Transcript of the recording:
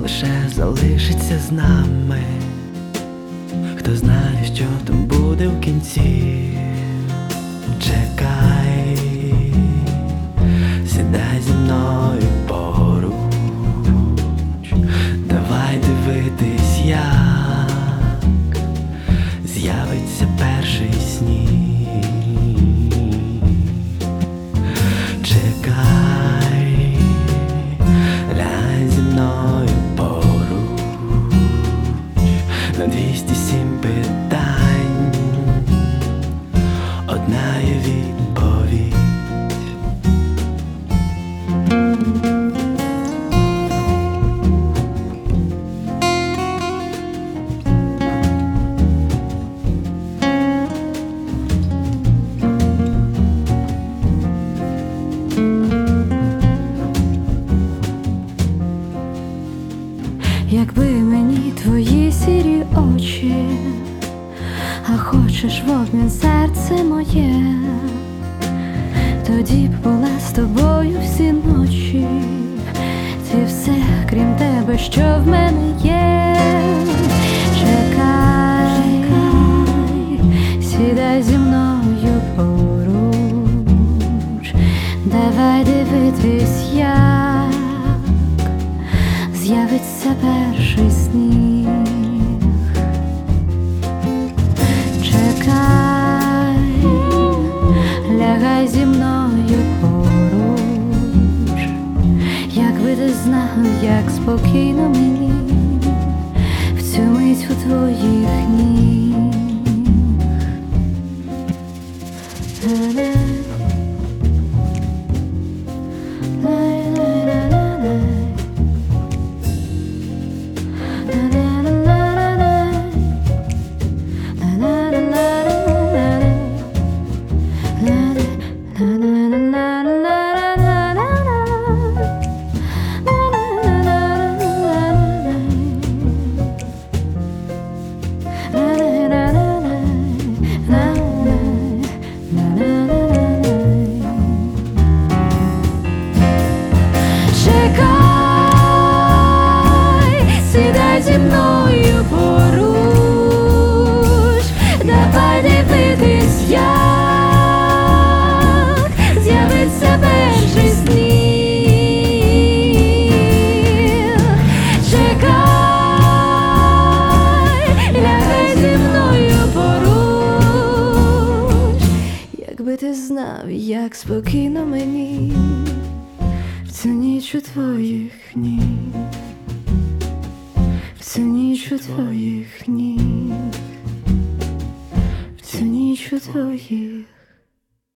лише залишиться з нами. Хто знає, що там буде в кінці. Чекай, сідай зі мною поруч, давай дивитись, як з'явиться перший сніг. Чекай, лягай зі мною поруч, на 207 питань одна є відповідь. Якби мені твої сірі очі, а хочеш в обмін серце моє, тоді б була з тобою всі ночі. Ти все, крім тебе, що в мене є. Чекай, сідай зі мною поруч, давай дивитись, як з'явиться перший сніг. Чекай, лягай зі мною поруч, якби ти знав, як спокійно мені в цю мить у твоїх ніг. Сідай зі мною поруч, давай дивитись, як з'явиться перший сніг. Чекай, лягай зі мною поруч, якби ти знав, як спокійно мені в цю ніч у твоїх ніг. В цю ніч у твоїх ніг, в цю ніч у твоїх